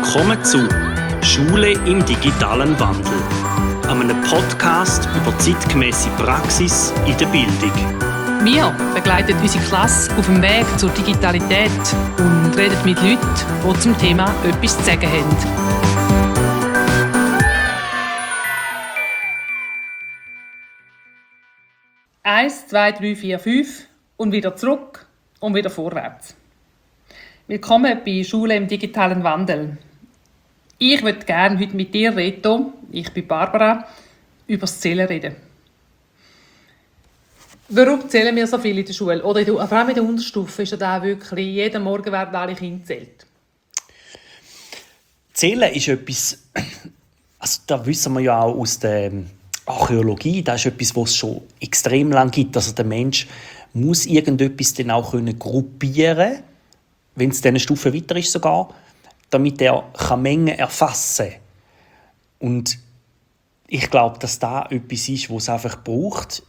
Willkommen zu «Schule im digitalen Wandel», einem Podcast über zeitgemässe Praxis in der Bildung. Wir begleiten unsere Klasse auf dem Weg zur Digitalität und reden mit Leuten, die zum Thema etwas zu sagen haben. Eins, zwei, drei, vier, fünf und wieder zurück und wieder vorwärts. Willkommen bei «Schule im digitalen Wandel». Ich würde gerne heute mit dir, Reto, ich bin Barbara, über das Zählen reden. Warum zählen wir so viel in der Schule? Oder vor allem in der Unterstufe ist ja da wirklich, jeden Morgen werden alle Kinder gezählt. Zählen ist etwas, also da wissen wir ja auch aus der Archäologie, das ist etwas, was es schon extrem lange gibt. Also der Mensch muss irgendetwas dann auch gruppieren können, wenn es diese Stufe weiter ist sogar, damit er Mengen erfassen kann. Und ich glaube, dass da etwas ist, was es einfach braucht,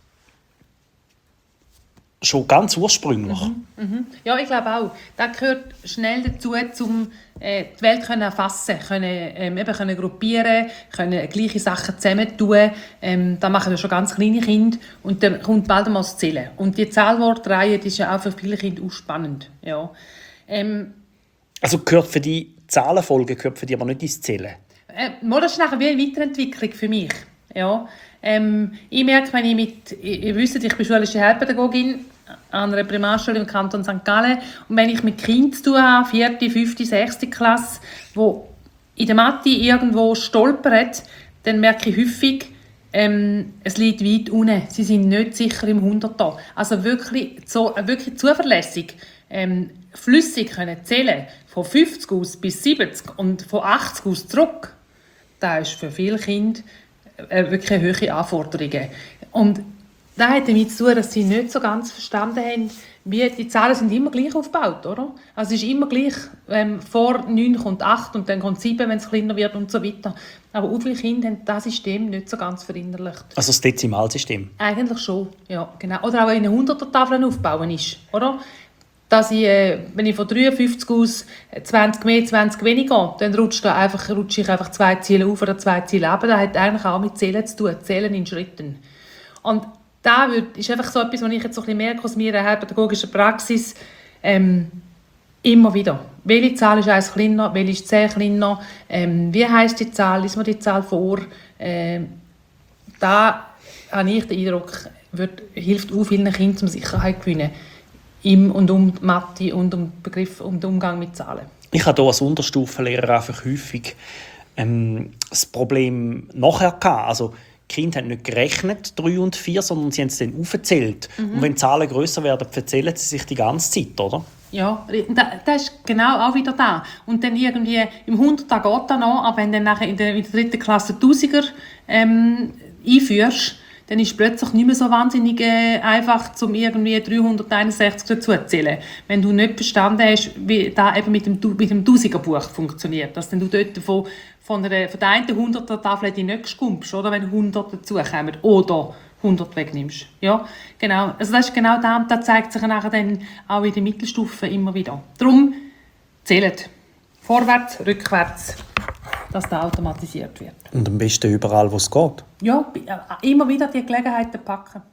schon ganz ursprünglich. Ja, ich glaube auch. Das gehört schnell dazu, um die Welt erfassen zu können, gruppieren, können gleiche Sachen zusammentun. Das machen ja schon ganz kleine Kinder. Und dann kommt bald einmal das Zählen. Und die Zahlwortreihe, die ist ja auch für viele Kinder auch spannend. Ja. Also gehört für die Zahlenfolge gehört für die aber nicht ins Zählen? Das ist nachher wie eine Weiterentwicklung für mich. Ja. Ich merke, wenn ihr wisst, ich bin schulische Heilpädagogin an einer Primarschule im Kanton St. Gallen. Und wenn ich mit Kindern zu tun habe, 4., 5., 6. Klasse, die in der Mathe irgendwo stolpern, dann merke ich häufig, es liegt weit unten. Sie sind nicht sicher im 100er. Also wirklich zuverlässig, flüssig können zählen, von 50 aus bis 70 und von 80 aus zurück. Das ist für viele Kinder wirklich eine hohe Anforderungen. Und das hat damit zu tun, dass sie nicht so ganz verstanden haben, wie die Zahlen sind immer gleich aufgebaut, oder? Also es ist immer gleich, vor 9 kommt 8 und dann kommt 7, wenn es kleiner wird und so weiter. Aber auch viele Kinder haben das System nicht so ganz verinnerlicht. Also das Dezimalsystem? Eigentlich schon, ja, genau. Oder auch in 100er-Tafeln aufbauen ist, oder? Dass ich, wenn ich von 53 aus 20 mehr, 20 weniger, dann rutsche ich einfach 2 Ziele auf oder 2 Ziele runter. Das hat eigentlich auch mit Zählen zu tun, Zählen in Schritten. Und das ist einfach so etwas, was ich jetzt so ein bisschen merke aus meiner heilpädagogischen Praxis, immer wieder. Welche Zahl ist 1 kleiner, welche ist 10 kleiner, wie heisst die Zahl, liest man die Zahl vor. Da habe ich den Eindruck, hilft auch vielen Kindern zum Sicherheit gewinnen. Im und um die Mathe und um den Begriff und den Umgang mit Zahlen. Ich habe hier als Unterstufenlehrer einfach häufig das Problem nachher gehabt. Also die Kinder haben nicht gerechnet, 3 und 4, sondern sie haben es dann aufgezählt. Und wenn die Zahlen grösser werden, verzählen sie sich die ganze Zeit, oder? Ja, das ist genau auch wieder da. Und dann irgendwie im 100er geht das noch, aber wenn du dann nachher in der 3. Klasse 1000er einführst, dann ist es plötzlich nicht mehr so wahnsinnig einfach, um irgendwie 361 dazu zu zählen. Wenn du nicht verstanden hast, wie das eben mit dem 1000er-Buch funktioniert. Dass du dort von der einen 100er-Tafel nicht geskumpst, oder wenn 100 dazukommen oder 100 wegnimmst. Ja, genau. Also das ist genau das, und das zeigt sich nachher dann auch in der Mittelstufe immer wieder. Darum zählt. Vorwärts, rückwärts, dass das automatisiert wird. Und am besten überall, wo es geht. Ja, immer wieder die Gelegenheiten packen.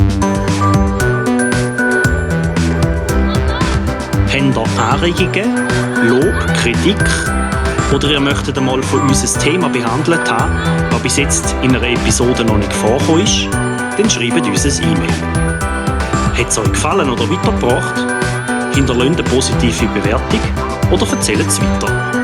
Habt ihr Anregungen, Lob, Kritik? Oder ihr möchtet einmal von uns ein Thema behandelt haben, das bis jetzt in einer Episode noch nicht vorgekommen ist? Dann schreibt uns ein E-Mail. Hat es euch gefallen oder weitergebracht? Hinterlasst eine positive Bewertung oder erzählt es weiter.